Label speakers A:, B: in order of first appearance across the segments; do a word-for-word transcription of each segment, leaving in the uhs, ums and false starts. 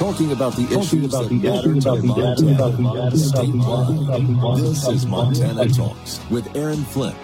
A: Talking about the issues that matter to Montana statewide. This is Montana Talks with Aaron Flint.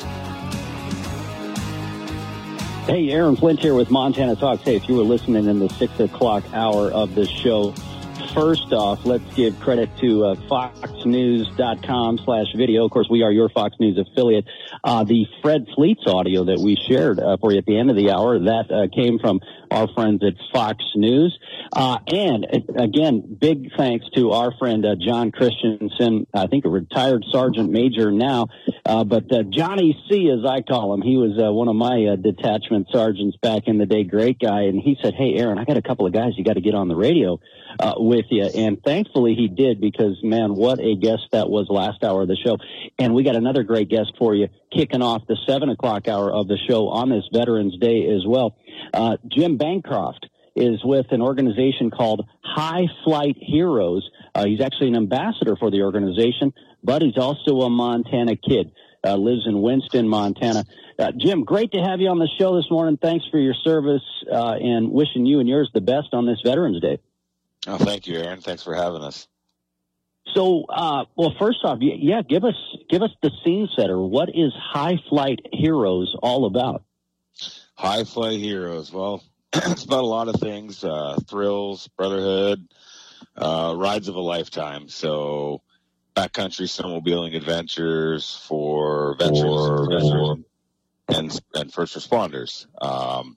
B: Hey, Aaron Flint here with Montana Talks. Hey, if you were listening in the six o'clock hour of the show, first off, let's give credit to uh, foxnews.com slash video. Of course, we are your Fox News affiliate. Uh, the Fred Fleets audio that we shared uh, for you at the end of the hour, that uh, came from our friends at Fox News. Uh, and, uh, again, big thanks to our friend uh, John Christensen, I think a retired sergeant major now, uh, but uh, Johnny C, as I call him. He was uh, one of my uh, detachment sergeants back in the day, great guy. And he said, hey, Aaron, I got a couple of guys you got to get on the radio uh, with you. And thankfully he did, because, man, what a guest that was last hour of the show. And we got another great guest for you kicking off the seven o'clock hour of the show on this Veterans Day as well. Uh, Jim Bancroft is with an organization called High Flight Heroes. Uh, he's actually an ambassador for the organization, but he's also a Montana kid, uh, lives in Winston, Montana. Uh, Jim, great to have you on the show this morning. Thanks for your service, uh, and wishing you and yours the best on this Veterans Day.
C: Oh, thank you, Aaron. Thanks for having us.
B: So, uh, well, first off, yeah, give us give us the scene setter. What is High Flight Heroes all about?
C: High Flight Heroes. Well, it's about a lot of things: uh, thrills, brotherhood, uh, rides of a lifetime. So, backcountry snowmobiling adventures for veterans for, and and first responders. Um,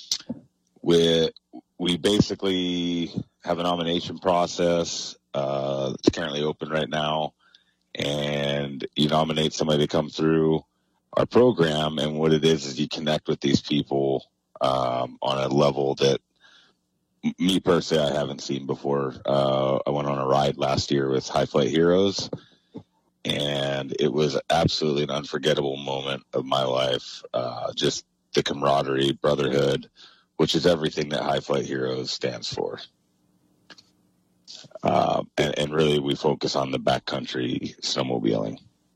C: we we basically have a nomination process. Uh, it's currently open right now, and you nominate somebody to come through our program, and what it is is you connect with these people um, on a level that me personally I haven't seen before. Uh, I went on a ride last year with High Flight Heroes, and it was absolutely an unforgettable moment of my life. Uh, just the camaraderie, brotherhood, which is everything that High Flight Heroes stands for. Uh, and, and really, we focus on the backcountry snowmobiling.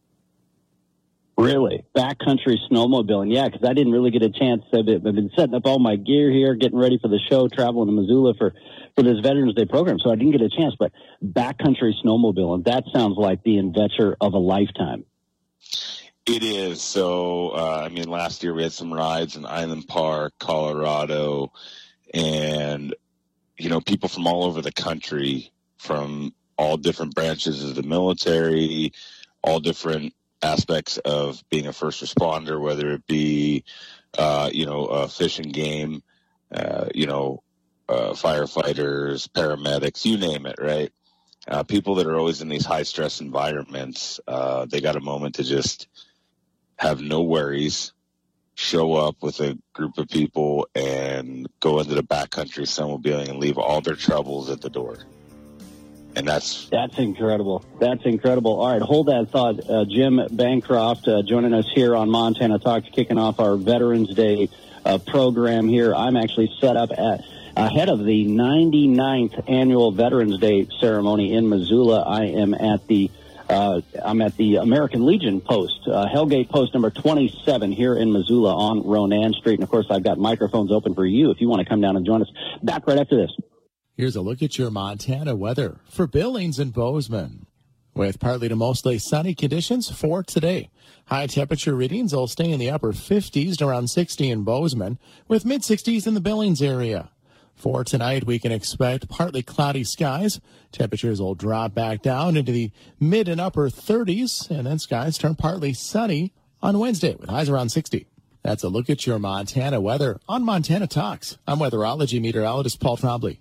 B: Really? Backcountry snowmobiling. Yeah, because I didn't really get a chance. I've been, I've been setting up all my gear here, getting ready for the show, traveling to Missoula for, for this Veterans Day program, so I didn't get a chance. But backcountry snowmobiling, that sounds like the adventure of a lifetime.
C: It is. So, uh, I mean, last year we had some rides in Island Park, Colorado, and, you know, people from all over the country, from all different branches of the military, all different aspects of being a first responder, whether it be, uh, you know, uh, fish and game, uh, you know, uh, firefighters, paramedics, you name it, right? Uh, people that are always in these high stress environments, uh, they got a moment to just have no worries, show up with a group of people and go into the backcountry snowmobiling and leave all their troubles at the door. And that's
B: that's incredible. That's incredible. All right, hold that thought. Uh, Jim Bancroft uh, joining us here on Montana Talks, kicking off our Veterans Day uh, program here. I'm actually set up at ahead of the ninety-ninth annual Veterans Day ceremony in Missoula. I am at the uh, I'm at the American Legion post, uh, Hellgate post number twenty-seven here in Missoula on Ronan Street. And of course, I've got microphones open for you if you want to come down and join us. Back right after this.
D: Here's a look at your Montana weather for Billings and Bozeman. With partly to mostly sunny conditions for today. High temperature readings will stay in the upper fifties to around sixty in Bozeman, with mid-sixties in the Billings area. For tonight, we can expect partly cloudy skies. Temperatures will drop back down into the mid and upper thirties, and then skies turn partly sunny on Wednesday with highs around sixty. That's a look at your Montana weather on Montana Talks. I'm weatherology meteorologist Paul Trombley.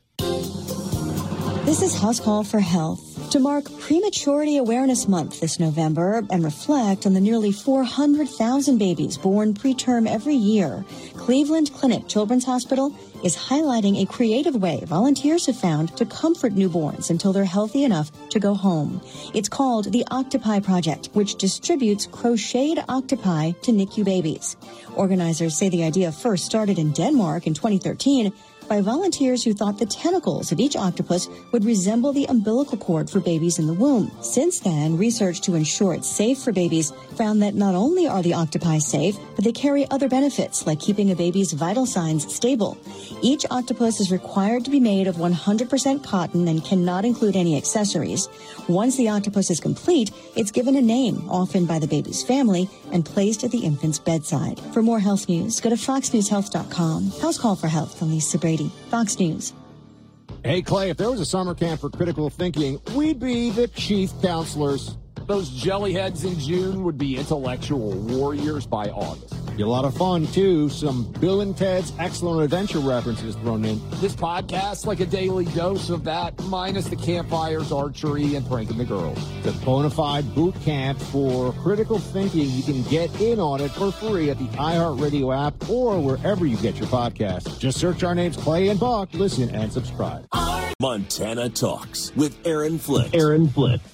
E: This is House Call for Health to mark Prematurity Awareness Month this November and reflect on the nearly four hundred thousand babies born preterm every year. Cleveland Clinic Children's Hospital is highlighting a creative way volunteers have found to comfort newborns until they're healthy enough to go home. It's called the Octopi Project, which distributes crocheted octopi to N I C U babies. Organizers say the idea first started in Denmark in twenty thirteen, by volunteers who thought the tentacles of each octopus would resemble the umbilical cord for babies in the womb. Since then, research to ensure it's safe for babies found that not only are the octopi safe, but they carry other benefits like keeping a baby's vital signs stable. Each octopus is required to be made of one hundred percent cotton and cannot include any accessories. Once the octopus is complete, it's given a name, often by the baby's family, and placed at the infant's bedside. For more health news, go to fox news health dot com. House Call for Health. I'm Lisa Brady, Fox News.
F: Hey, Clay, if there was a summer camp for critical thinking, we'd be the chief counselors.
G: Those jellyheads in June would be intellectual warriors by August.
F: Be a lot of fun, too. Some Bill and Ted's Excellent Adventure references thrown in.
G: This podcast, like a daily dose of that, minus the campfires, archery, and pranking the girls.
F: The bona fide boot camp for critical thinking. You can get in on it for free at the iHeartRadio app or wherever you get your podcasts. Just search our names, Clay and Buck. Listen and subscribe.
A: Montana Talks with Aaron Flint.
B: Aaron Flint.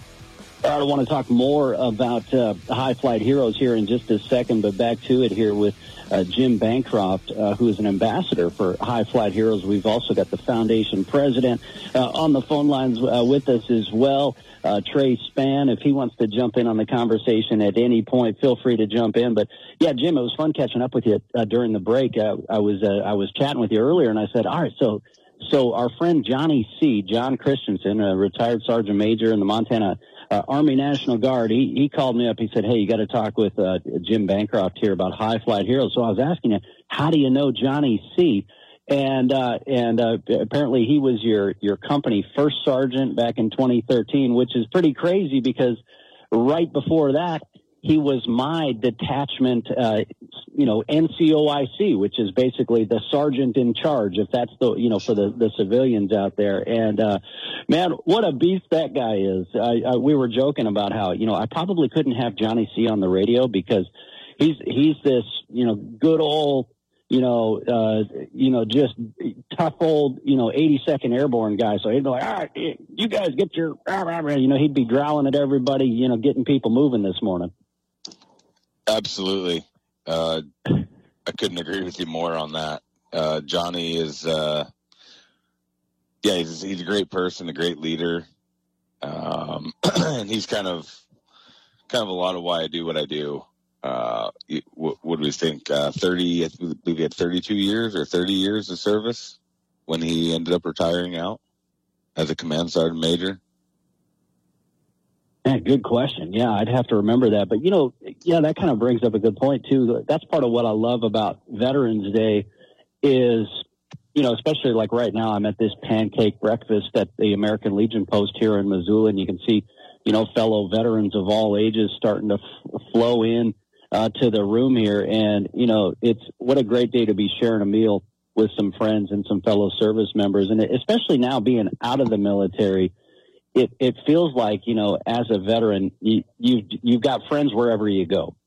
B: I want to talk more about uh, High Flight Heroes here in just a second, but back to it here with uh, Jim Bancroft, uh, who is an ambassador for High Flight Heroes. We've also got the foundation president uh, on the phone lines uh, with us as well, uh, Trey Spann. If he wants to jump in on the conversation at any point, feel free to jump in. But, yeah, Jim, it was fun catching up with you uh, during the break. Uh, I was uh, I was chatting with you earlier, and I said, all right, so so our friend Johnny C., John Christensen, a retired sergeant major in the Montana Uh, Army National Guard, he, he called me up. He said, hey, you got to talk with uh, Jim Bancroft here about High Flight Heroes. So I was asking him, how do you know Johnny C.? And uh, and uh, apparently he was your, your company first sergeant back in twenty thirteen, which is pretty crazy because right before that, he was my detachment, uh, you know, N C O I C, which is basically the sergeant in charge, if that's the, you know, for the, the civilians out there. And, uh, man, what a beast that guy is. I, I, we were joking about how, you know, I probably couldn't have Johnny C on the radio because he's, he's this, you know, good old, you know, uh, you know, just tough old, you know, eighty-second Airborne guy. So he'd be like, all right, you guys get your, you know, he'd be growling at everybody, you know, getting people moving this morning.
C: Absolutely. Uh, I couldn't agree with you more on that. Uh, Johnny is, uh, yeah, he's, he's a great person, a great leader. Um, and he's kind of, kind of a lot of why I do what I do. Uh, what, what do we think? Uh, thirty, I believe he had thirty-two years or thirty years of service when he ended up retiring out as a command sergeant major.
B: Yeah, good question. Yeah, I'd have to remember that. But, you know, yeah, that kind of brings up a good point, too. That's part of what I love about Veterans Day is, you know, especially like right now, I'm at this pancake breakfast at the American Legion post here in Missoula, and you can see, you know, fellow veterans of all ages starting to f- flow in uh, to the room here. And, you know, it's what a great day to be sharing a meal with some friends and some fellow service members. And especially now being out of the military, It it feels like, you know, as a veteran, you, you've, you've got friends wherever you go.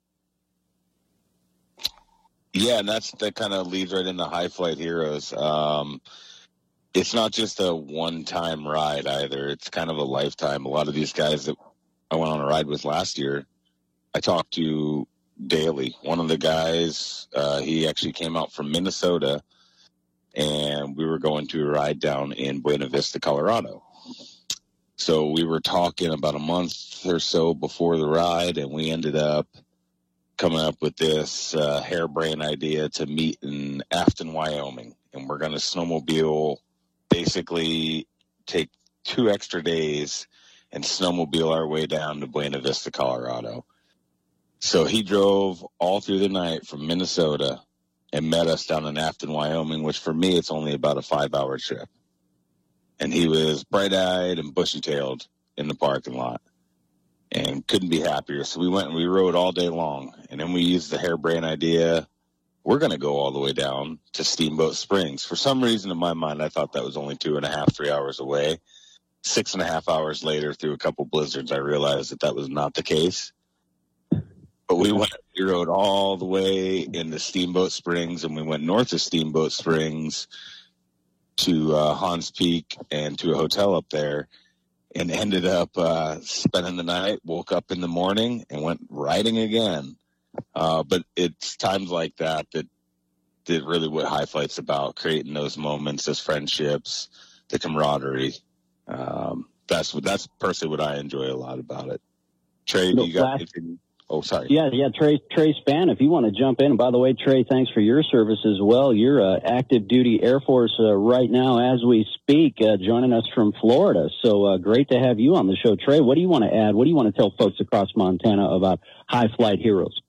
C: Yeah, and that's that kind of leads right into High Flight Heroes. Um, it's not just a one-time ride either. It's kind of a lifetime. A lot of these guys that I went on a ride with last year, I talked to daily. One of the guys, uh, he actually came out from Minnesota, and we were going to a ride down in Buena Vista, Colorado. So we were talking about a month or so before the ride, and we ended up coming up with this uh, harebrained idea to meet in Afton, Wyoming. And we're going to snowmobile, basically take two extra days and snowmobile our way down to Buena Vista, Colorado. So he drove all through the night from Minnesota and met us down in Afton, Wyoming, which for me, it's only about a five-hour trip. And he was bright-eyed and bushy-tailed in the parking lot and couldn't be happier. So we went and we rode all day long. And then we used the harebrained idea, we're going to go all the way down to Steamboat Springs. For some reason in my mind, I thought that was only two and a half, three hours away. Six and a half hours later, through a couple blizzards, I realized that that was not the case. But we went, we rode all the way into Steamboat Springs, and we went north of Steamboat Springs to uh, Hans Peak and to a hotel up there, and ended up uh, spending the night, woke up in the morning, and went riding again. Uh, but it's times like that that the really what High Flight's about, creating those moments, those friendships, the camaraderie. Um, that's what that's personally what I enjoy a lot about it. Trey,
B: No,
C: you got
B: last-
C: anything? Oh, sorry.
B: Yeah, yeah, Trey, Trey Span, if you want to jump in. And by the way, Trey, thanks for your service as well. You're uh, active duty Air Force uh, right now as we speak, uh, joining us from Florida. So uh, great to have you on the show. Trey, what do you want to add? What do you want to tell folks across Montana about High Flight Heroes?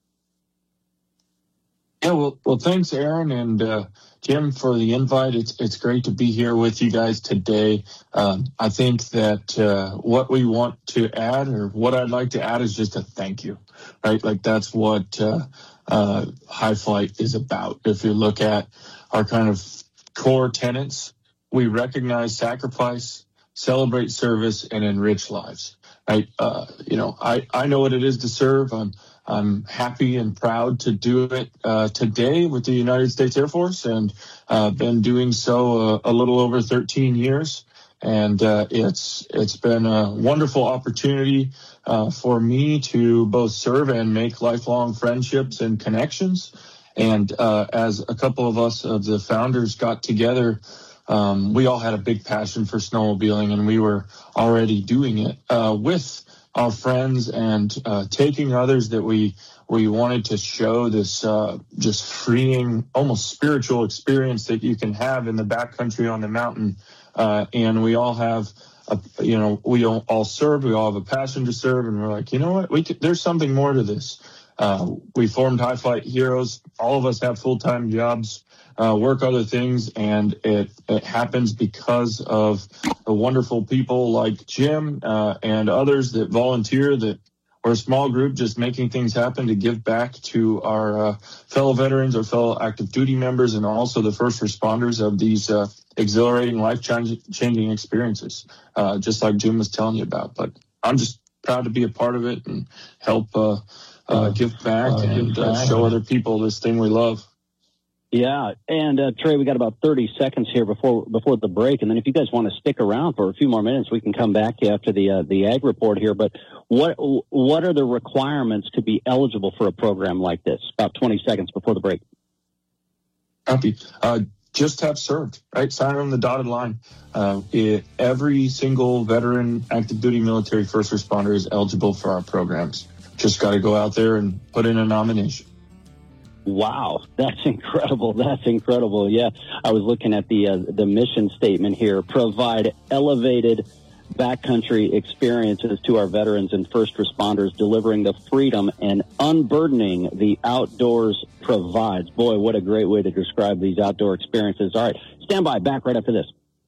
H: Yeah, well, well, thanks, Aaron and uh, Jim, for the invite. It's it's great to be here with you guys today. Um, I think that uh, what we want to add, or what I'd like to add, is just a thank you, right? Like that's what uh, uh, High Flight is about. If you look at our kind of core tenets, we recognize sacrifice, celebrate service, and enrich lives. Right? Uh, you know, I I know what it is to serve. I'm I'm happy and proud to do it uh, today with the United States Air Force, and uh, been doing so uh, a little over thirteen years. And uh, it's it's been a wonderful opportunity uh, for me to both serve and make lifelong friendships and connections. And uh, as a couple of us of the founders got together, um, we all had a big passion for snowmobiling, and we were already doing it uh, with our friends and uh, taking others that we we wanted to show this uh, just freeing, almost spiritual experience that you can have in the backcountry on the mountain. Uh, and we all have, a, you know, we all, all serve. We all have a passion to serve, and we're like, you know what? We could, there's something more to this. Uh, we formed High Flight Heroes. All of us have full-time jobs, uh, work other things, and it, it happens because of the wonderful people like Jim uh, and others that volunteer, that we're a small group just making things happen to give back to our uh, fellow veterans, our fellow active duty members, and also the first responders of these uh, exhilarating, life-changing experiences, uh, just like Jim was telling you about. But I'm just proud to be a part of it and help uh, uh, give back uh, and uh, show other people this thing we love.
B: Yeah, and uh, Trey, we got about thirty seconds here before before the break, and then if you guys want to stick around for a few more minutes, we can come back to you after the uh, the ag report here. But what what are the requirements to be eligible for a program like this? About twenty seconds before the break.
H: Happy. Uh, just have served, right? Sign on the dotted line. Uh, it, every single veteran, active duty military first responder is eligible for our programs. Just got to go out there and put in a nomination.
B: Wow, that's incredible. That's incredible. Yeah, I was looking at the uh, the mission statement here. Provide elevated backcountry experiences to our veterans and first responders, delivering the freedom and unburdening the outdoors provides. Boy, what a great way to describe these outdoor experiences. All right, stand by. Back right after this.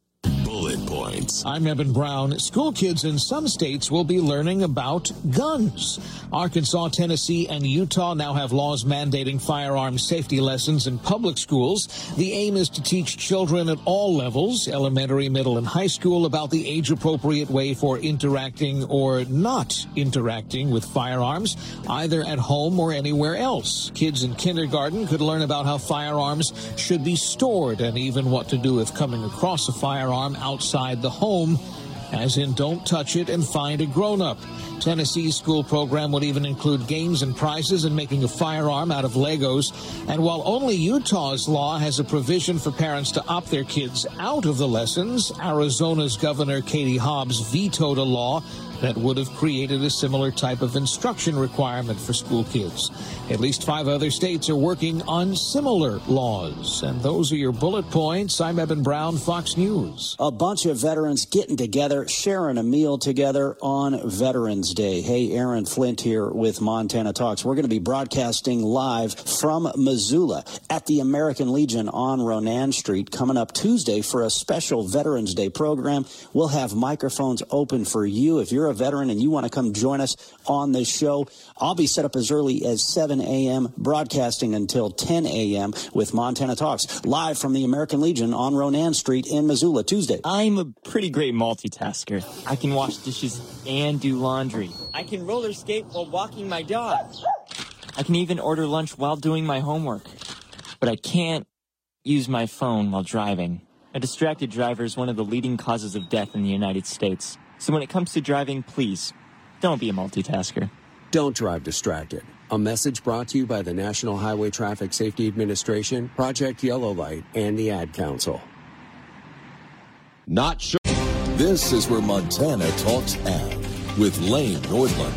A: Bullet points.
I: I'm Evan Brown. School kids in some states will be learning about guns. Arkansas, Tennessee, and Utah now have laws mandating firearms safety lessons in public schools. The aim is to teach children at all levels, elementary, middle, and high school, about the age-appropriate way for interacting or not interacting with firearms, either at home or anywhere else. Kids in kindergarten could learn about how firearms should be stored and even what to do if coming across a firearm outside the home, as in don't touch it and find a grown-up. Tennessee's school program would even include games and prizes and making a firearm out of Legos. And while only Utah's law has a provision for parents to opt their kids out of the lessons, Arizona's Governor Katie Hobbs vetoed a law that would have created a similar type of instruction requirement for school kids. At least five other states are working on similar laws. And those are your bullet points. I'm Evan Brown, Fox News.
J: A bunch of veterans getting together, sharing a meal together on Veterans Day. Hey, Aaron Flint here with Montana Talks. We're going to be broadcasting live from Missoula at the American Legion on Ronan Street coming up Tuesday for a special Veterans Day program. We'll have microphones open for you. If you're a veteran and you want to come join us on this show, I'll be set up as early as seven a.m., broadcasting until ten a.m. with Montana Talks, live from the American Legion on Ronan Street in Missoula, Tuesday.
K: I'm a pretty great multitasker. I can wash dishes and do laundry. I can roller skate while walking my dog. I can even order lunch while doing my homework. But I can't use my phone while driving. A distracted driver is one of the leading causes of death in the United States. So when it comes to driving, please, don't be a multitasker.
L: Don't drive distracted. A message brought to you by the National Highway Traffic Safety Administration, Project Yellow Light, and the Ad Council.
A: Not sure. This is where Montana Talks Ag with Lane Nordlund.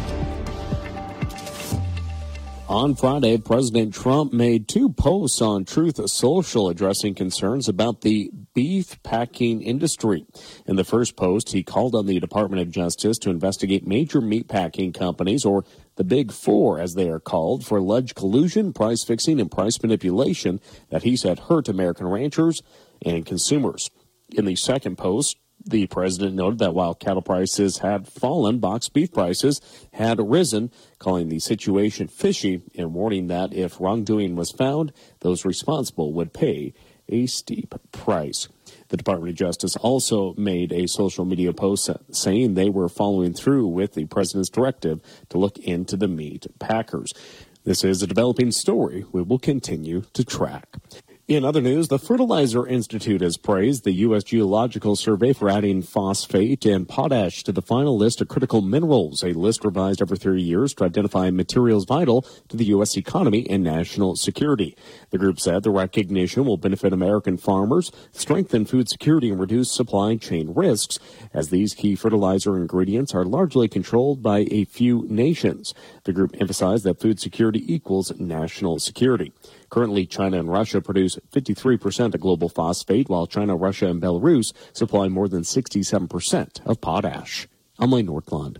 M: On Friday, President Trump made two posts on Truth Social addressing concerns about the beef packing industry. In the first post, he called on the Department of Justice to investigate major meat packing companies, or the Big Four, as they are called, for alleged collusion, price fixing, and price manipulation that he said hurt American ranchers and consumers. In the second post, the president noted that while cattle prices had fallen, boxed beef prices had risen, calling the situation fishy and warning that if wrongdoing was found, those responsible would pay a steep price. The Department of Justice also made a social media post saying they were following through with the president's directive to look into the meat packers. This is a developing story we will continue to track. In other news, the Fertilizer Institute has praised the U S Geological Survey for adding phosphate and potash to the final list of critical minerals, a list revised every three years to identify materials vital to the U S economy and national security. The group said the recognition will benefit American farmers, strengthen food security, and reduce supply chain risks, as these key fertilizer ingredients are largely controlled by a few nations. The group emphasized that food security equals national security. Currently, China and Russia produce fifty-three percent of global phosphate, while China, Russia, and Belarus supply more than sixty-seven percent of potash. I'm Lane Nordlund.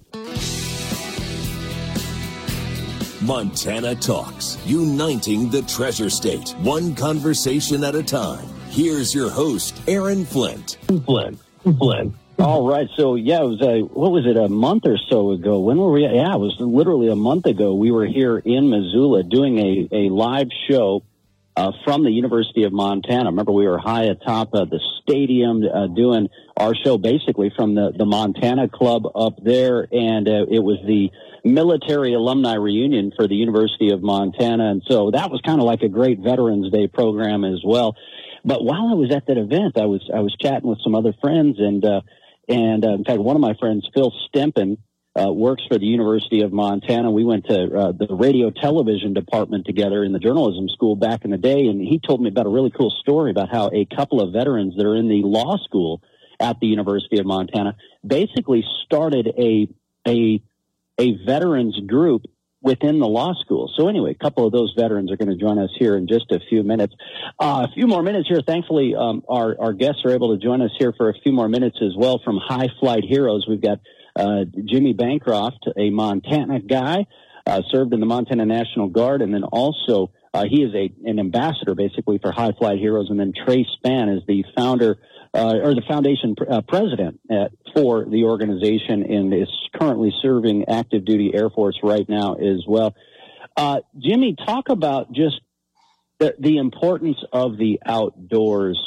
A: Montana Talks, uniting the Treasure State, one conversation at a time. Here's your host, Aaron Flint.
B: Flint. Flint. All right. So, yeah, it was a, what was it, a month or so ago? When were we? Yeah, it was literally a month ago. We were here in Missoula doing a, a live show uh, from the University of Montana. Remember, we were high atop of the stadium uh, doing our show basically from the, the Montana Club up there. And uh, it was the military alumni reunion for the University of Montana. And so that was kind of like a great Veterans Day program as well. But while I was at that event, I was I was chatting with some other friends, and uh, and uh, in fact, one of my friends, Phil Stempen, uh, works for the University of Montana. We went to uh, the radio television department together in the journalism school back in the day, and he told me about a really cool story about how a couple of veterans that are in the law school at the University of Montana basically started a a a veterans group within the law school. So anyway, a couple of those veterans are going to join us here in just a few minutes. Uh, a few more minutes here. Thankfully, um, our, our guests are able to join us here for a few more minutes as well from High Flight Heroes. We've got uh, Jimmy Bancroft, a Montana guy, uh, served in the Montana National Guard, and then also uh, he is a an ambassador basically for High Flight Heroes, and then Trey Spann is the founder Uh, or the foundation pr- uh, president uh, for the organization, and is currently serving active duty Air Force right now as well. Uh, Jimmy, talk about just the, the importance of the outdoors,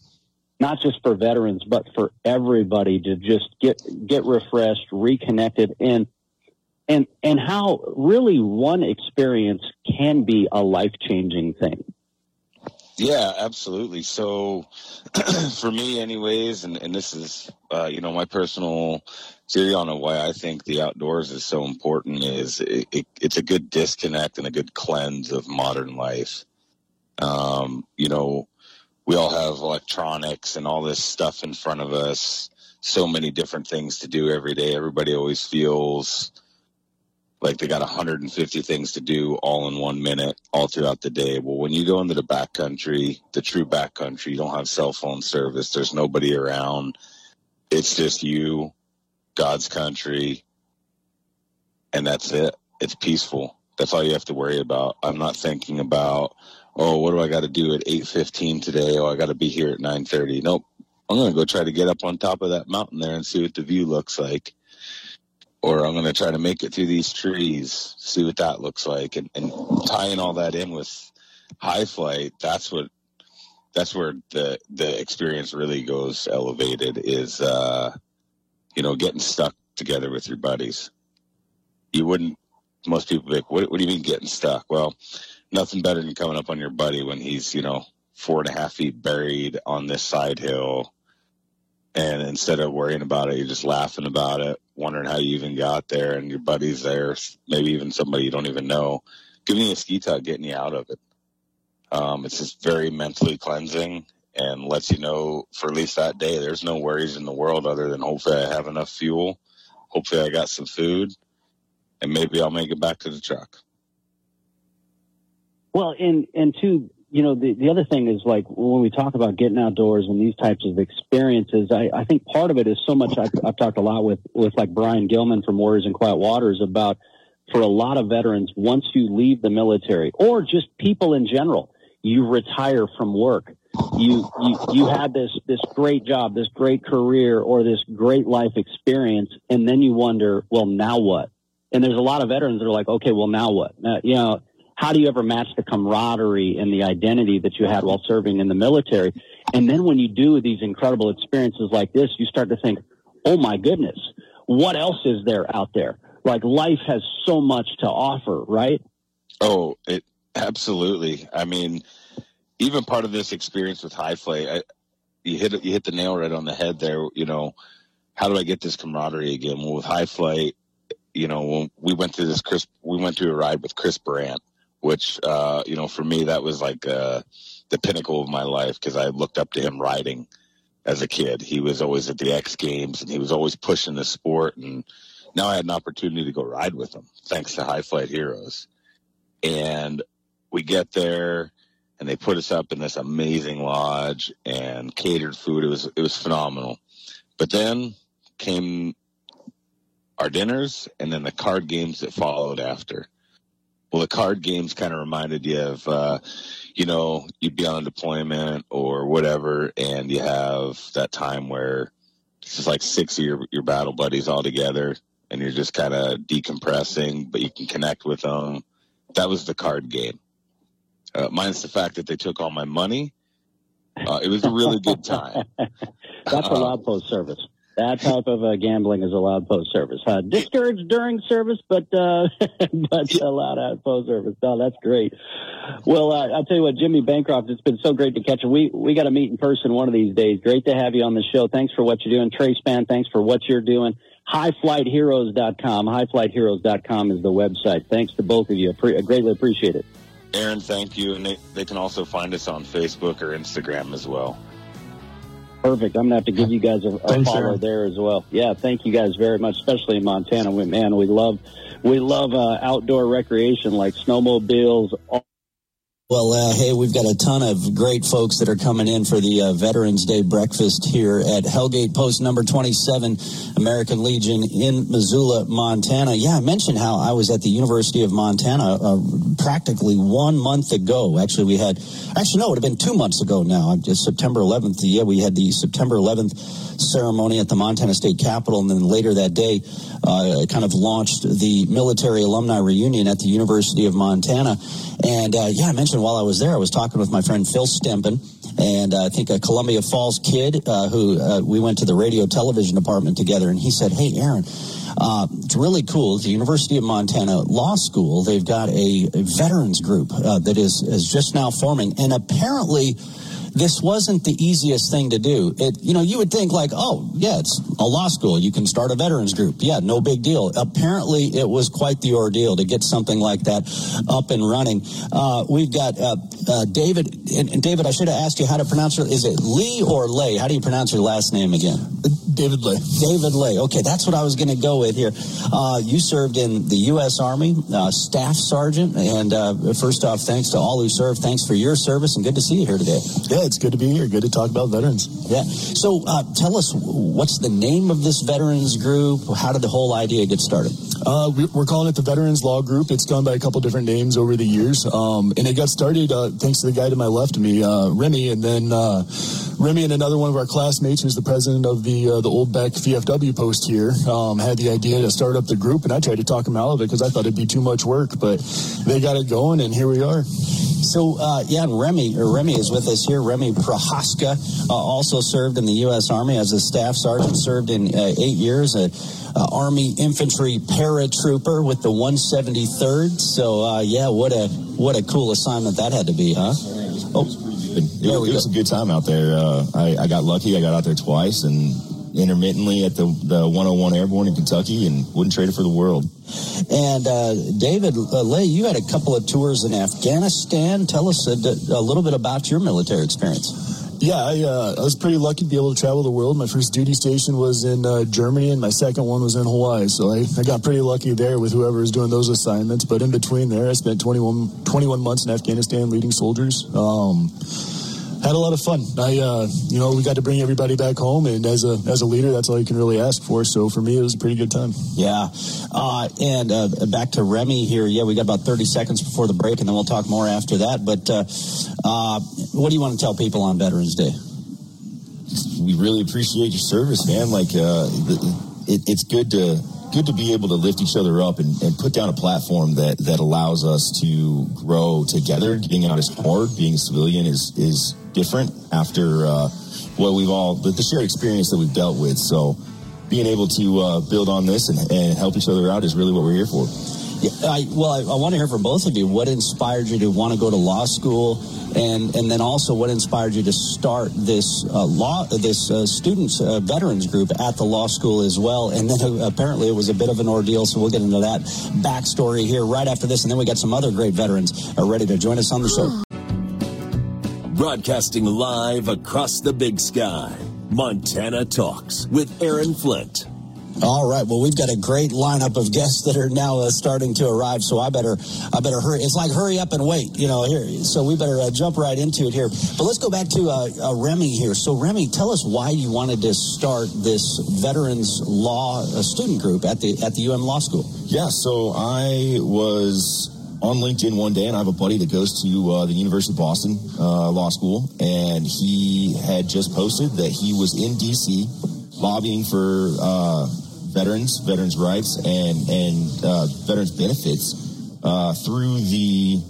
B: not just for veterans, but for everybody to just get get refreshed, reconnected, and and and how really one experience can be a life-changing thing.
C: Yeah, absolutely. So for me anyways, and, and this is, uh, you know, my personal theory on why I think the outdoors is so important is it, it, it's a good disconnect and a good cleanse of modern life. Um, you know, we all have electronics and all this stuff in front of us, so many different things to do every day. Everybody always feels like they got one hundred fifty things to do all in one minute, all throughout the day. Well, when you go into the backcountry, the true backcountry, you don't have cell phone service. There's nobody around. It's just you, God's country, and that's it. It's peaceful. That's all you have to worry about. I'm not thinking about, oh, what do I got to do at eight fifteen today? Oh, I got to be here at nine thirty. Nope. I'm going to go try to get up on top of that mountain there and see what the view looks like. Or I'm going to try to make it through these trees, see what that looks like. And, and tying all that in with High Flight, that's what, that's where the, the experience really goes elevated is, uh, you know, getting stuck together with your buddies. You wouldn't, most people be like, what, what do you mean getting stuck? Well, nothing better than coming up on your buddy when he's, you know, four and a half feet buried on this side hill. And instead of worrying about it, you're just laughing about it, wondering how you even got there, and your buddy's there, maybe even somebody you don't even know. giving you a ski tug, getting you out of it. Um, it's just very mentally cleansing and lets you know for at least that day, there's no worries in the world other than hopefully I have enough fuel. Hopefully I got some food, and maybe I'll make it back to the truck.
B: Well, and, and two, you know, the, the other thing is, like, when we talk about getting outdoors and these types of experiences, I, I think part of it is so much. I've, I've talked a lot with, with like Brian Gilman from Warriors in Quiet Waters about, for a lot of veterans, once you leave the military or just people in general, you retire from work. You, you, you had this, this great job, this great career, or this great life experience. And then you wonder, well, now what? And there's a lot of veterans that are like, okay, well, now what? Uh, you know, how do you ever match the camaraderie and the identity that you had while serving in the military? And then when you do these incredible experiences like this, you start to think, oh my goodness, what else is there out there? Like, life has so much to offer, right?
C: Oh, it absolutely. I mean, even part of this experience with High Flight, I, you hit you hit the nail right on the head there. You know, how do I get this camaraderie again? Well, with High Flight, you know, when we went to this Chris, we went to a ride with Chris Brandt, which, uh, you know, for me, that was like uh, the pinnacle of my life because I looked up to him riding as a kid. He was always at the X Games, and he was always pushing the sport. And now I had an opportunity to go ride with him, thanks to High Flight Heroes. And we get there, and they put us up in this amazing lodge and catered food. It was it was phenomenal. But then came our dinners, and then the card games that followed after. Well, the card games kind of reminded you of, uh, you know, you'd be on deployment or whatever, and you have that time where it's just like six of your, your battle buddies all together, and you're just kind of decompressing, but you can connect with them. That was the card game. Uh, minus the fact that they took all my money. Uh, it was a really good time.
B: That's a loud post service. That type of uh, gambling is allowed post service. Uh, discouraged during service, but uh, but allowed at post service. No, that's great. Well, uh, I'll tell you what, Jimmy Bancroft, it's been so great to catch you. We we got to meet in person one of these days. Great to have you on the show. Thanks for what you're doing. Trey Span, thanks for what you're doing. high flight heroes dot com. high flight heroes dot com is the website. Thanks to both of you. I pre- greatly appreciate it.
C: Aaron, thank you. And they, they can also find us on Facebook or Instagram as well.
B: Perfect. I'm going to have to give you guys a, a
C: Thanks,
B: follow
C: Aaron.
B: there as well. Yeah, thank you guys very much, especially in Montana. We, man, we love we love uh, outdoor recreation like snowmobiles.
J: Well, uh, hey, we've got a ton of great folks that are coming in for the uh, Veterans Day breakfast here at Hellgate Post number twenty-seven, American Legion in Missoula, Montana. Yeah, I mentioned how I was at the University of Montana uh, practically one month ago. Actually, we had, actually, no, it would have been two months ago now. Just September eleventh. Yeah, we had the September eleventh ceremony at the Montana State Capitol, and then later that day, uh, kind of launched the military alumni reunion at the University of Montana. And, uh, yeah, I mentioned while I was there, I was talking with my friend Phil Stempen, and uh, I think a Columbia Falls kid uh, who uh, we went to the radio television department together, and he said, hey, Aaron, uh, it's really cool. At the University of Montana Law School, they've got a, a veterans group uh, that is, is just now forming, and apparently this wasn't the easiest thing to do. It, you know, you would think like, oh, yeah, it's a law school. You can start a veterans group. Yeah, no big deal. Apparently, it was quite the ordeal to get something like that up and running. Uh, we've got uh, uh, David. And, and David, I should have asked you how to pronounce it. Is it Lee or Lay? How do you pronounce your last name again?
N: David Lay.
J: David Lay. Okay, that's what I was going to go with here. Uh, you served in the U S Army, uh, Staff Sergeant. And uh, first off, thanks to all who served. Thanks for your service, and good to see you here today.
N: Yeah, it's good to be here. Good to talk about veterans.
J: Yeah. So uh, tell us, what's the name of this veterans group? How did the whole idea get started?
N: Uh, we're calling it the Veterans Law Group. It's gone by a couple different names over the years. Um, and it got started uh, thanks to the guy to my left of me, uh, Remy. And then uh, Remy and another one of our classmates, who's the president of the uh, the Old Beck V F W post here, um, had the idea to start up the group. And I tried to talk them out of it because I thought it'd be too much work. But they got it going, and here we are.
J: So, uh, yeah, and Remy, or Remy is with us here. Remy Prohaska uh, also served in the U S Army as a staff sergeant, served in uh, eight years, a uh, Army infantry paratrooper with the one seventy-third. So, uh, yeah, what a what a cool assignment that had to be, huh?
O: Oh, it, it was a good time out there. Uh, I, I got lucky. I got out there twice, and intermittently at the, the one oh one Airborne in Kentucky, and wouldn't trade it for the world.
J: And uh, David uh, Lay, you had a couple of tours in Afghanistan. Tell us a, a little bit about your military experience.
N: Yeah, I, uh, I was pretty lucky to be able to travel the world. My first duty station was in uh, Germany, and my second one was in Hawaii. So I, I got pretty lucky there with whoever was doing those assignments. But in between there, I spent twenty-one, twenty-one months in Afghanistan leading soldiers. Um, had a lot of fun. I, uh, you know, we got to bring everybody back home, and as a as a leader, that's all you can really ask for. So for me, it was a pretty good time.
J: Yeah, uh, and uh, back to Remy here. Yeah, we got about thirty seconds before the break, and then we'll talk more after that. But uh, uh, what do you want to tell people on Veterans Day?
O: We really appreciate your service, man. Like, uh, it, it's good to good to be able to lift each other up and, and put down a platform that, that allows us to grow together. Getting out is hard. Being a civilian is is different after uh, what we've all the, the shared experience that we've dealt with. So, being able to uh, build on this and, and help each other out is really what we're here for.
J: Yeah, I, well, I, I want to hear from both of you. What inspired you to want to go to law school, and and then also what inspired you to start this uh, law, this uh, students uh, veterans group at the law school as well? And then uh, apparently it was a bit of an ordeal, so we'll get into that backstory here right after this, and then we got some other great veterans uh, ready to join us on the show.
A: Broadcasting live across the big sky, Montana Talks with Aaron Flint.
J: All right. Well, we've got a great lineup of guests that are now uh, starting to arrive. So I better, I better hurry. It's like hurry up and wait, you know. Here, so we better uh, jump right into it here. But let's go back to uh, uh, Remy here. So Remy, tell us why you wanted to start this veterans law uh, student group at the at the U M Law School.
O: Yeah. So I was on LinkedIn one day, and I have a buddy that goes to uh, the University of Boston uh, Law School, and he had just posted that he was in D C lobbying for uh, veterans, veterans' rights, and and uh, veterans' benefits uh, through the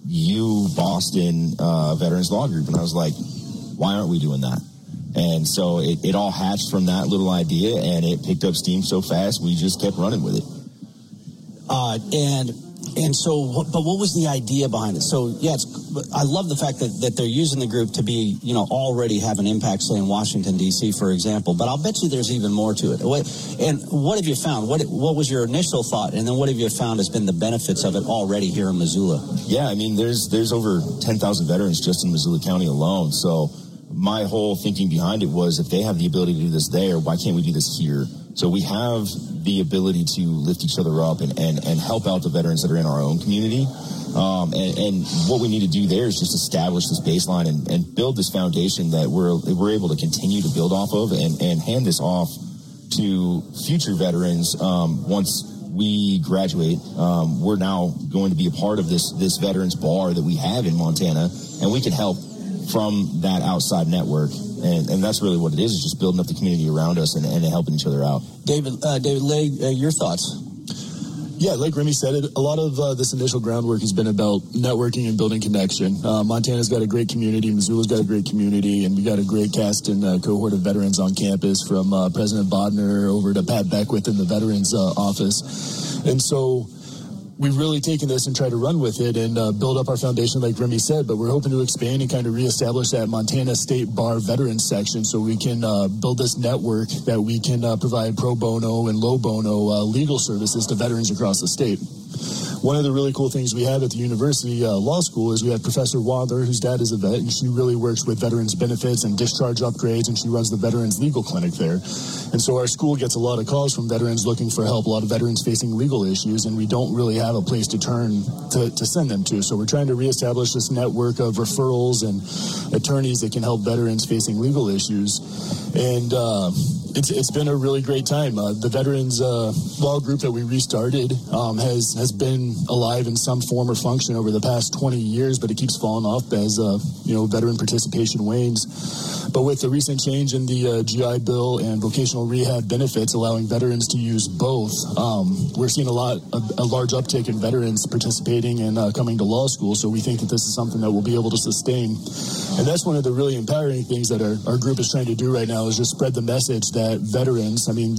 O: U Boston uh, Veterans Law Group. And I was like, why aren't we doing that? And so it, it all hatched from that little idea, and it picked up steam so fast, we just kept running with it.
J: Uh, and and so, but what was the idea behind it? So, yeah, it's, I love the fact that, that they're using the group to be, you know, already have an impact, say, in Washington, D C, for example. But I'll bet you there's even more to it. What, and what have you found? What what was your initial thought? And then what have you found has been the benefits of it already here in Missoula?
O: Yeah, I mean, there's there's over ten thousand veterans just in Missoula County alone. So my whole thinking behind it was, if they have the ability to do this there, why can't we do this here? So we have the ability to lift each other up and, and, and help out the veterans that are in our own community. Um, and, and what we need to do there is just establish this baseline and, and build this foundation that we're we're able to continue to build off of and, and hand this off to future veterans. Um, once we graduate, um, we're now going to be a part of this this veterans bar that we have in Montana, and we can help from that outside network. And, and that's really what it is, is just building up the community around us and, and helping each other out.
J: David, uh, David Lay, uh, your thoughts?
N: Yeah, like Remy said, it, a lot of uh, this initial groundwork has been about networking and building connection. Uh, Montana's got a great community. Missoula's got a great community. And we got a great cast and uh, cohort of veterans on campus, from uh, President Bodner over to Pat Beckwith in the Veterans uh, Office. And so we've really taken this and tried to run with it and uh, build up our foundation, like Remy said, but we're hoping to expand and kind of reestablish that Montana State Bar Veterans section so we can uh, build this network that we can uh, provide pro bono and low bono uh, legal services to veterans across the state. One of the really cool things we have at the University uh, Law School is we have Professor Wadler, whose dad is a vet, and she really works with veterans benefits and discharge upgrades, and she runs the Veterans Legal Clinic there. And so our school gets a lot of calls from veterans looking for help, a lot of veterans facing legal issues, and we don't really have a place to turn to, to send them to. So we're trying to reestablish this network of referrals and attorneys that can help veterans facing legal issues. And uh, it's it's been a really great time. Uh, the Veterans uh, Law Group that we restarted um, has, has been alive in some form or function over the past twenty years, but it keeps falling off as uh, you know veteran participation wanes. But with the recent change in the uh, G I Bill and vocational rehab benefits allowing veterans to use both, um, we're seeing a lot a, a large uptick in veterans participating and uh, coming to law school. So we think that this is something that we'll be able to sustain. And that's one of the really empowering things that our, our group is trying to do right now, is just spread the message that veterans, I mean,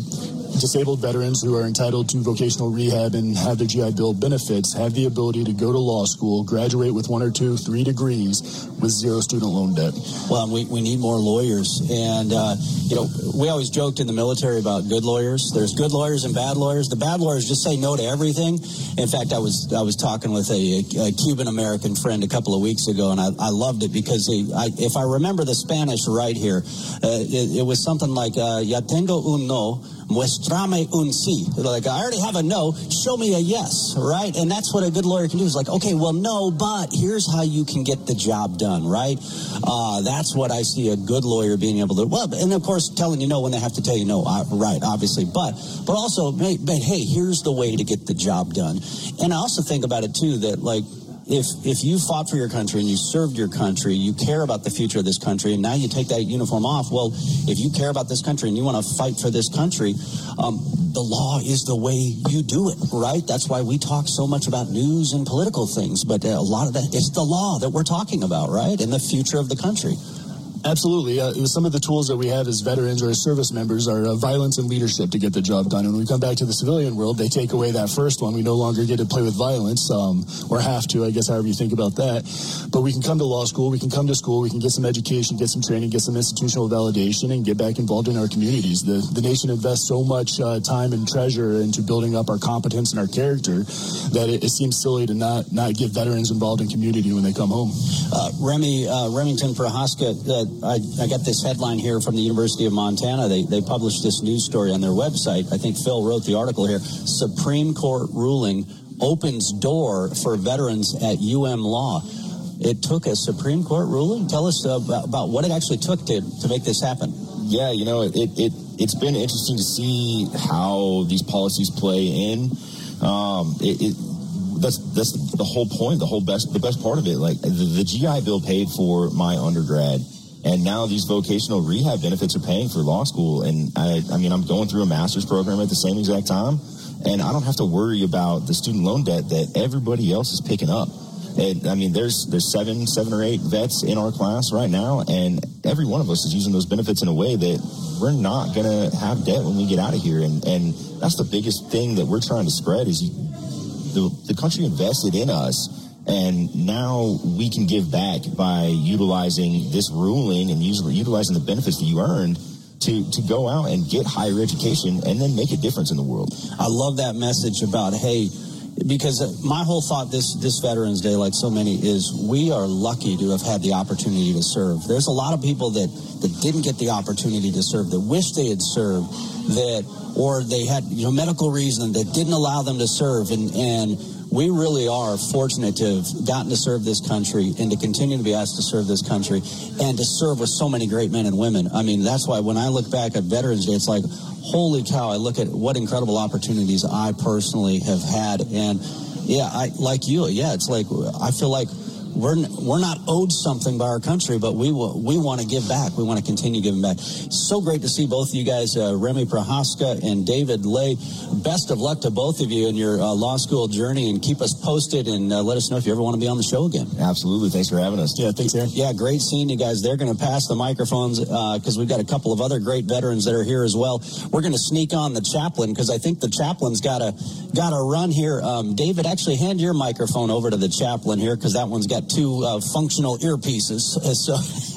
N: disabled veterans who are entitled to vocational rehab and have their G I Bill benefits have the ability to go to law school, graduate with one or two, three degrees with zero student loan debt.
J: Well, we, we need more lawyers. And, uh, you know, we always joked in the military about good lawyers. There's good lawyers and bad lawyers. The bad lawyers just say no to everything. In fact, I was I was talking with a, a Cuban-American friend a couple of weeks ago, and I, I loved it because he, I, if I remember the Spanish right here, uh, it, it was something like, uh, ya tengo un no, muéstrame un sí. Like, I already have a no, show me a yes, right? And that's what a good lawyer can do. Is like, okay, well, no, but here's how you can get the job done, right? Uh, that's what I see a good lawyer being able to, well, and of course, telling you no when they have to tell you no, uh, right, obviously. But, but also, hey, but hey, here's the way to get the job done. And I also think about it, too, that, like, If if you fought for your country and you served your country, you care about the future of this country, and now you take that uniform off, well, if you care about this country and you want to fight for this country, um, the law is the way you do it, right? That's why we talk so much about news and political things, but a lot of that, it's the law that we're talking about, right, and the future of the country.
N: Absolutely. Uh, some of the tools that we have as veterans or as service members are uh, violence and leadership to get the job done. And when we come back to the civilian world, they take away that first one. We no longer get to play with violence, um, or have to, I guess, however you think about that. But we can come to law school, we can come to school, we can get some education, get some training, get some institutional validation, and get back involved in our communities. The, the nation invests so much uh, time and treasure into building up our competence and our character that it, it seems silly to not, not get veterans involved in community when they come home.
J: Uh, Remy, uh, Remington Prohaska, uh, I, I got this headline here from the University of Montana. They they published this news story on their website. I think Phil wrote the article here. Supreme Court ruling opens door for veterans at U M Law. It took a Supreme Court ruling? Tell us about, about what it actually took to, to make this happen.
O: Yeah, you know, it, it, it's been interesting to see how these policies play in. Um, it, it That's that's the whole point, the whole best the best part of it. Like the, the G I Bill paid for my undergrad, and now these vocational rehab benefits are paying for law school. And I, I mean, I'm going through a master's program at the same exact time, and I don't have to worry about the student loan debt that everybody else is picking up. And I mean, there's there's seven seven or eight vets in our class right now, and every one of us is using those benefits in a way that we're not gonna have debt when we get out of here. And and that's the biggest thing that we're trying to spread is you. The, the country invested in us, and now we can give back by utilizing this ruling and usually utilizing the benefits that you earned to, to go out and get higher education and then make a difference in the world.
J: I love that message about, hey, because my whole thought this, this Veterans Day, like so many, is we are lucky to have had the opportunity to serve. There's a lot of people that, that didn't get the opportunity to serve, that wish they had served, that or they had, you know, medical reason that didn't allow them to serve. And, and we really are fortunate to have gotten to serve this country and to continue to be asked to serve this country and to serve with so many great men and women. I mean, that's why when I look back at Veterans Day, it's like, holy cow, I look at what incredible opportunities I personally have had. And, yeah, I like you, yeah, it's like I feel like We're we're not owed something by our country, but we will, we want to give back. We want to continue giving back. So great to see both of you guys, uh, Remy Prohaska and David Lay. Best of luck to both of you in your uh, law school journey, and keep us posted and uh, let us know if you ever want to be on the show again.
O: Absolutely. Thanks for having us.
N: Yeah, thanks, Aaron.
J: Yeah, great seeing you guys. They're going to pass the microphones because uh, we've got a couple of other great veterans that are here as well. We're going to sneak on the chaplain because I think the chaplain's got a got a run here. Um, David, actually hand your microphone over to the chaplain here because that one's got two uh, functional earpieces. So,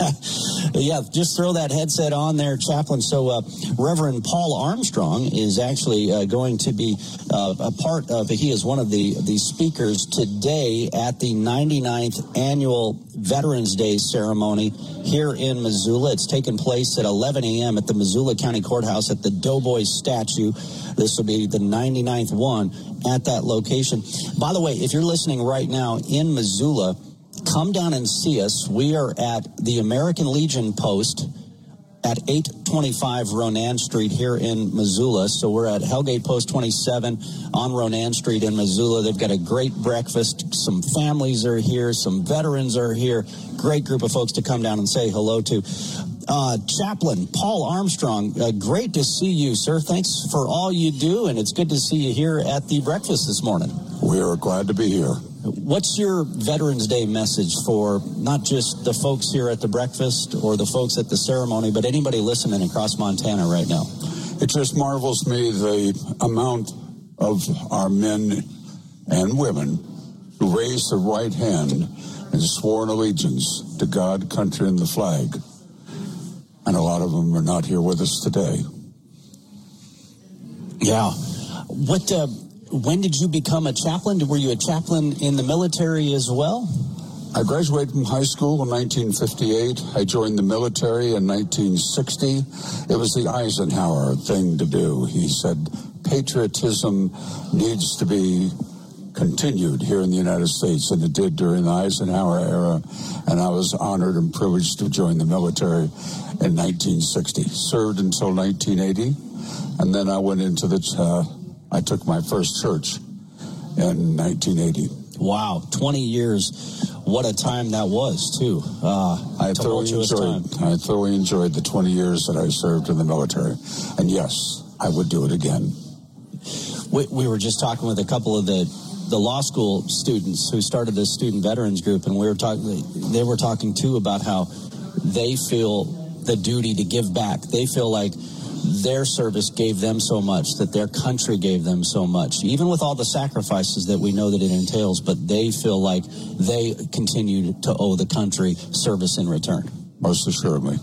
J: yeah, just throw that headset on there, chaplain. So, uh, Reverend Paul Armstrong is actually uh, going to be uh, a part of, he is one of the, the speakers today at the ninety-ninth Annual Veterans Day ceremony here in Missoula. It's taking place at eleven a.m. at the Missoula County Courthouse at the Doughboy statue. This will be the ninety-ninth one at that location. By the way, if you're listening right now in Missoula, come down and see us. We are at the American Legion post at eight twenty-five Ronan Street here in Missoula. So we're at Hellgate Post twenty-seven on Ronan Street in Missoula. They've got a great breakfast. Some families are here. Some veterans are here. Great group of folks to come down and say hello to. Uh, Chaplain Paul Armstrong, uh, great to see you, sir. Thanks for all you do, and it's good to see you here at the breakfast this morning.
P: We are glad to be here.
J: What's your Veterans Day message for not just the folks here at the breakfast or the folks at the ceremony, but anybody listening across Montana right now?
P: It just marvels me the amount of our men and women who raised their right hand and swore an allegiance to God, country, and the flag. And a lot of them are not here with us today.
J: Yeah. What? Uh, when did you become a chaplain? Were you a chaplain in the military as well?
P: I graduated from high school in nineteen fifty-eight. I joined the military in nineteen sixty. It was the Eisenhower thing to do. He said patriotism needs to be continued here in the United States, and it did during the Eisenhower era, and I was honored and privileged to join the military in nineteen sixty. Served until nineteen eighty, and then I went into the, uh, I took my first church in nineteen eighty.
J: Wow, twenty years. What a time that was, too. Uh,
P: I thoroughly enjoyed, time. I thoroughly enjoyed the twenty years that I served in the military. And yes, I would do it again.
J: We, we were just talking with a couple of the, the law school students who started this student veterans group, and we were talking. They were talking, too, about how they feel the duty to give back. They feel like their service gave them so much, that their country gave them so much, even with all the sacrifices that we know that it entails, but they feel like they continue to owe the country service in return.
P: Most assuredly.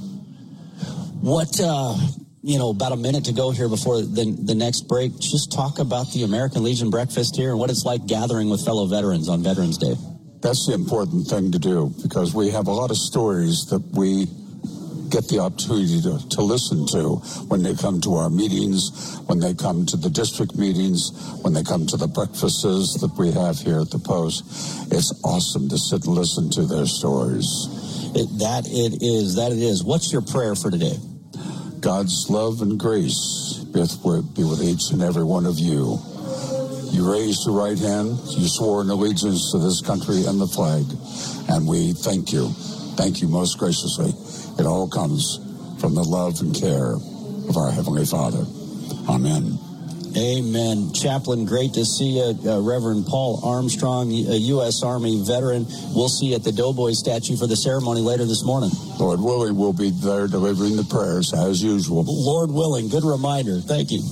J: What, uh, you know, about a minute to go here before the, the next break, just talk about the American Legion breakfast here and what it's like gathering with fellow veterans on Veterans Day.
P: That's the important thing to do, because we have a lot of stories that we get the opportunity to, to listen to when they come to our meetings, when they come to the district meetings, when they come to the breakfasts that we have here at the Post. It's awesome to sit and listen to their stories.
J: It, that it is, that it is. What's your prayer for today?
P: God's love and grace be with, be with each and every one of you. You raised your right hand, you swore an allegiance to this country and the flag, and we thank you. Thank you most graciously. It all comes from the love and care of our Heavenly Father. Amen.
J: Amen. Chaplain, great to see you. Uh, Reverend Paul Armstrong, a U S Army veteran. We'll see you at the Doughboy statue for the ceremony later this morning.
P: Lord willing, we'll be there delivering the prayers as usual.
J: Lord willing. Good reminder. Thank you.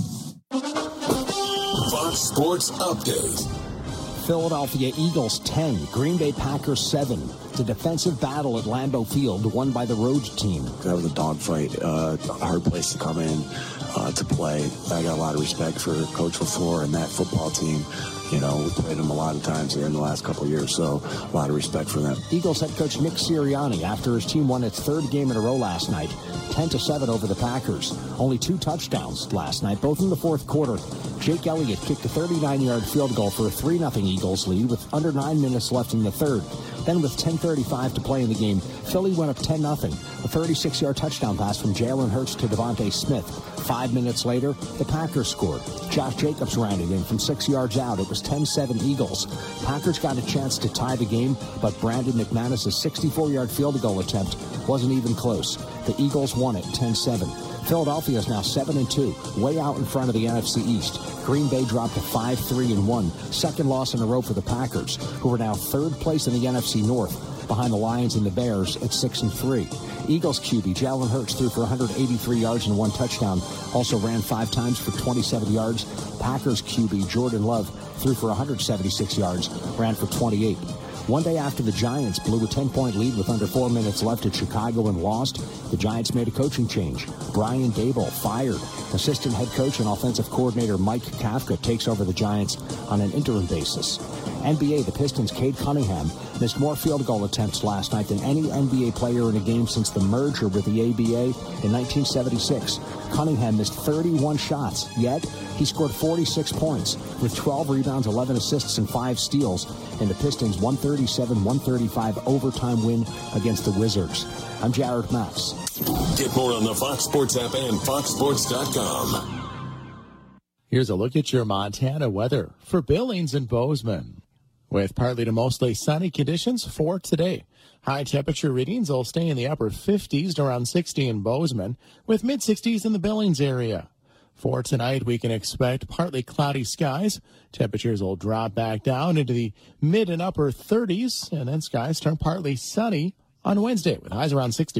A: Fox Sports Update.
I: Philadelphia Eagles ten, Green Bay Packers seven. The defensive battle at Lambeau Field, won by the road team.
Q: That was a dogfight, uh, a hard place to come in uh, to play. I got a lot of respect for Coach LaFleur and that football team. You know, we played them a lot of times here in the last couple of years, so a lot of respect for them.
I: Eagles head coach Nick Sirianni, after his team won its third game in a row last night, ten to seven over the Packers. Only two touchdowns last night, both in the fourth quarter. Jake Elliott kicked a thirty-nine-yard field goal for a three nothing Eagles lead with under nine minutes left in the third. Then with ten thirty-five to play in the game, Philly went up ten nothing. A thirty-six-yard touchdown pass from Jalen Hurts to Devontae Smith. Five minutes later, the Packers scored. Josh Jacobs ran it in from six yards out. It was ten seven Eagles. Packers got a chance to tie the game, but Brandon McManus' sixty-four-yard field goal attempt wasn't even close. The Eagles won it ten seven. Philadelphia is now seven and two, way out in front of the N F C East. Green Bay dropped to five three and one, second loss in a row for the Packers, who are now third place in the N F C North, behind the Lions and the Bears at six and three. Eagles Q B Jalen Hurts threw for one hundred eighty-three yards and one touchdown, also ran five times for twenty-seven yards. Packers Q B Jordan Love threw for one hundred seventy-six yards, ran for twenty-eight. One day after the Giants blew a ten-point lead with under four minutes left at Chicago and lost, the Giants made a coaching change. Brian Daboll fired. Assistant head coach and offensive coordinator Mike Kafka takes over the Giants on an interim basis. N B A, the Pistons' Cade Cunningham missed more field goal attempts last night than any N B A player in a game since the merger with the A B A in nineteen seventy-six. Cunningham missed thirty-one shots, yet he scored forty-six points with twelve rebounds, eleven assists, and five steals in the Pistons' one thirty-seven one thirty-five overtime win against the Wizards. I'm Jared Max.
A: Get more on the Fox Sports app and fox sports dot com.
D: Here's a look at your Montana weather for Billings and Bozeman. With partly to mostly sunny conditions for today. High temperature readings will stay in the upper fifties to around sixty in Bozeman, with mid sixties in the Billings area. For tonight, we can expect partly cloudy skies. Temperatures will drop back down into the mid and upper thirties, and then skies turn partly sunny on Wednesday with highs around sixty.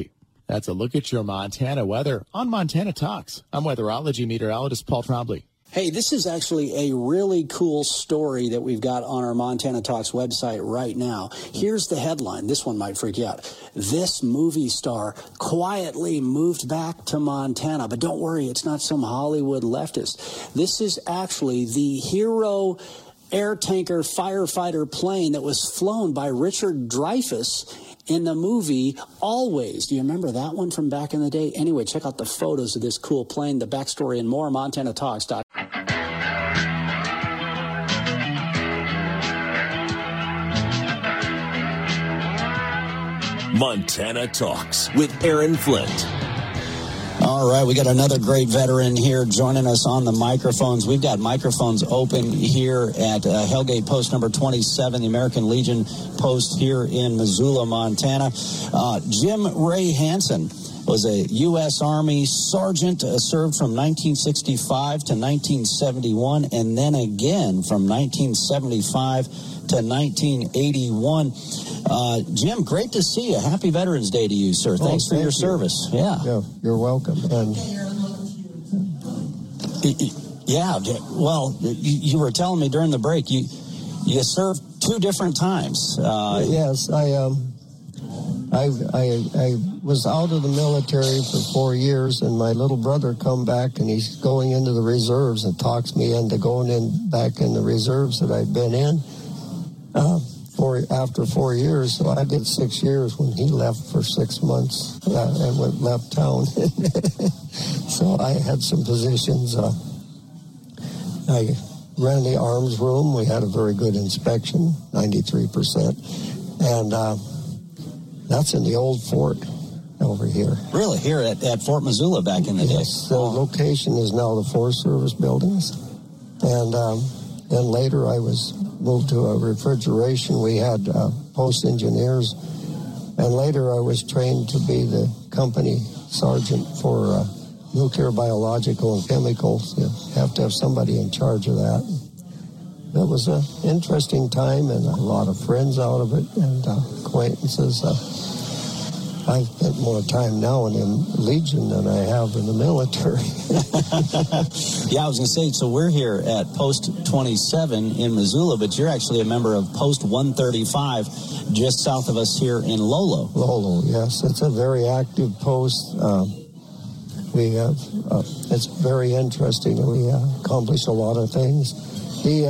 D: That's a look at your Montana weather on Montana Talks. I'm weatherology meteorologist Paul Trombley.
J: Hey, this is actually a really cool story that we've got on our Montana Talks website right now. Here's the headline. This one might freak you out. This movie star quietly moved back to Montana. But don't worry, it's not some Hollywood leftist. This is actually the hero air tanker firefighter plane that was flown by Richard Dreyfuss in the movie Always. Do you remember that one from back in the day? Anyway, check out the photos of this cool plane, the backstory, and more. Montana Talks.
A: Montana Talks with Aaron Flint.
J: All right, we got another great veteran here joining us on the microphones. We've got microphones open here at uh, Hellgate Post number twenty-seven, the American Legion post here in Missoula, Montana. Uh, Jim Ray Hansen was a U S Army sergeant, uh, served from nineteen sixty-five to nineteen seventy-one, and then again from nineteen seventy-five to nineteen eighty-one. Uh, Jim, great to see you. Happy Veterans Day to you, sir. Thanks oh, thank for your you. service. Yeah.
R: yeah, you're welcome. And
J: yeah, well, you were telling me during the break you you served two different times. Uh,
R: yes, I um, I I I was out of the military for four years, and my little brother come back, and he's going into the reserves and talks me into going in back in the reserves that I'd been in. Uh, Four, after four years, so I did six years when he left for six months uh, and went left town. So I had some positions. Uh, I ran the arms room. We had a very good inspection, ninety-three percent. And uh, that's in the old fort over here.
J: Really? Here at, at Fort Missoula back in the day?
R: Yes. The oh. location is now the Forest Service buildings. And um, then later I was moved to a refrigeration. We had uh, post engineers, and later I was trained to be the company sergeant for uh, nuclear, biological, and chemicals. You have to have somebody in charge of that. It was an interesting time and a lot of friends out of it and uh, acquaintances. Uh, I've spent more time now in the Legion than I have in the military.
J: Yeah, I was going to say, so we're here at Post twenty-seven in Missoula, but you're actually a member of Post one thirty-five just south of us here in Lolo.
R: Lolo, yes. It's a very active post. Um, we have, uh, it's very interesting. We uh, accomplish a lot of things. The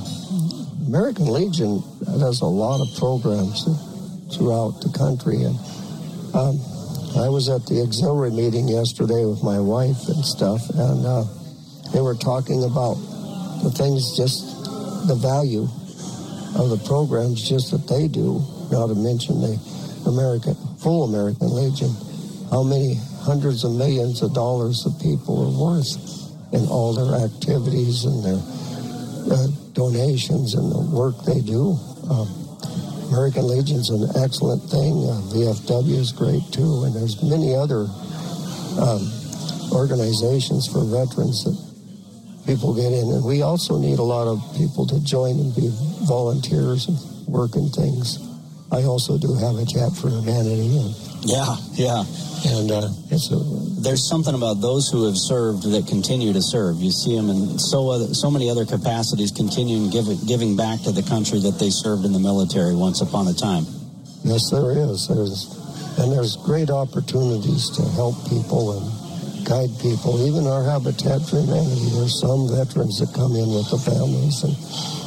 R: uh, American Legion does a lot of programs throughout the country, and Um, I was at the auxiliary meeting yesterday with my wife and stuff, and uh, they were talking about the things, just the value of the programs, just that they do, not to mention the American, full American Legion, how many hundreds of millions of dollars the people are worth in all their activities and their uh, donations and the work they do. Um, American Legion's an excellent thing. Uh, V F W is great, too. And there's many other um, organizations for veterans that people get in. And we also need a lot of people to join and be volunteers and work in things. I also do Habitat for Humanity. And,
J: yeah, yeah.
R: And uh, it's a,
J: there's something about those who have served that continue to serve. You see them in so other, so many other capacities, continuing giving giving back to the country that they served in the military once upon a time.
R: Yes, there is. There's and there's great opportunities to help people and guide people. Even our Habitat for Humanity, there's some veterans that come in with the families. And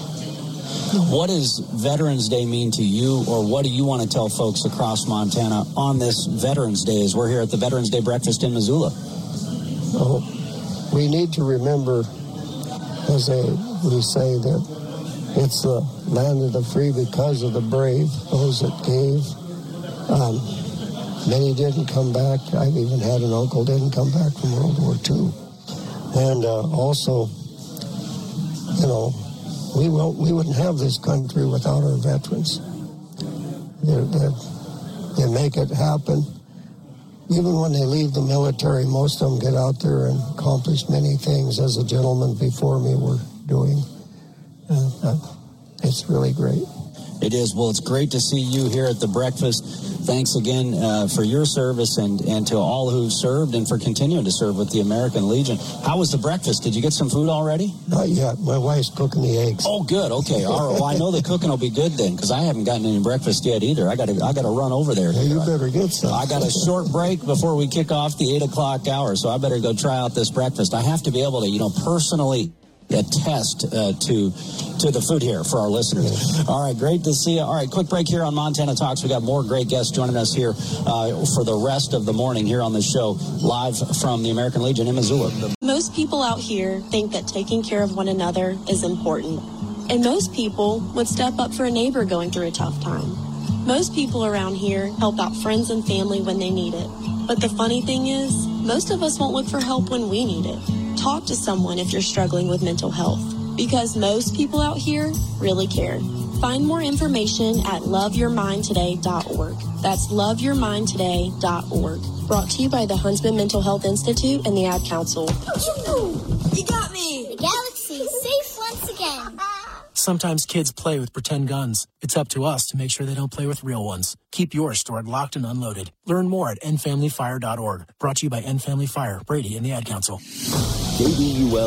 J: what does Veterans Day mean to you, or what do you want to tell folks across Montana on this Veterans Day as we're here at the Veterans Day breakfast in Missoula?
R: Oh, we need to remember, as they, we say, that it's the land of the free because of the brave, those that gave. Um, many didn't come back. I've even had an uncle didn't come back from World War Two. And uh, also, you know, We won't, we wouldn't have this country without our veterans. They, they, they make it happen. Even when they leave the military, most of them get out there and accomplish many things, as the gentleman before me were doing. Uh, uh, it's really great.
J: It is. Well, it's great to see you here at the breakfast. Thanks again uh, for your service and, and to all who've served and for continuing to serve with the American Legion. How was the breakfast? Did you get some food already?
R: Not yet. My wife's cooking the eggs.
J: Oh, good. Okay. All right. Well, I know the cooking will be good then, because I haven't gotten any breakfast yet either. I got to I got to run over there.
R: Yeah, you better get some.
J: I got a short break before we kick off the eight o'clock hour, so I better go try out this breakfast. I have to be able to, you know, personally attest uh, to to the food here for our listeners. All right, great to see you. All right, quick break here on Montana Talks. We got more great guests joining us here uh, for the rest of the morning here on the show, live from the American Legion in Missoula.
S: Most people out here think that taking care of one another is important, and most people would step up for a neighbor going through a tough time. Most people around here help out friends and family when they need it. But the funny thing is, most of us won't look for help when we need it. Talk to someone if you're struggling with mental health, because most people out here really care. Find more information at love your mind today dot org. That's love your mind today dot org. Brought to you by the Huntsman Mental Health Institute and the Ad Council.
T: You got me! The galaxy is safe once again.
U: Sometimes kids play with pretend guns. It's up to us to make sure they don't play with real ones. Keep yours stored locked and unloaded. Learn more at end family fire dot org. Brought to you by End Family Fire, Brady, and the Ad Council.
A: K B U L